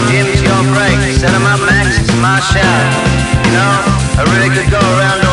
Jim's your break. Set 'em up, Max, it's my shout. You know, I really could go around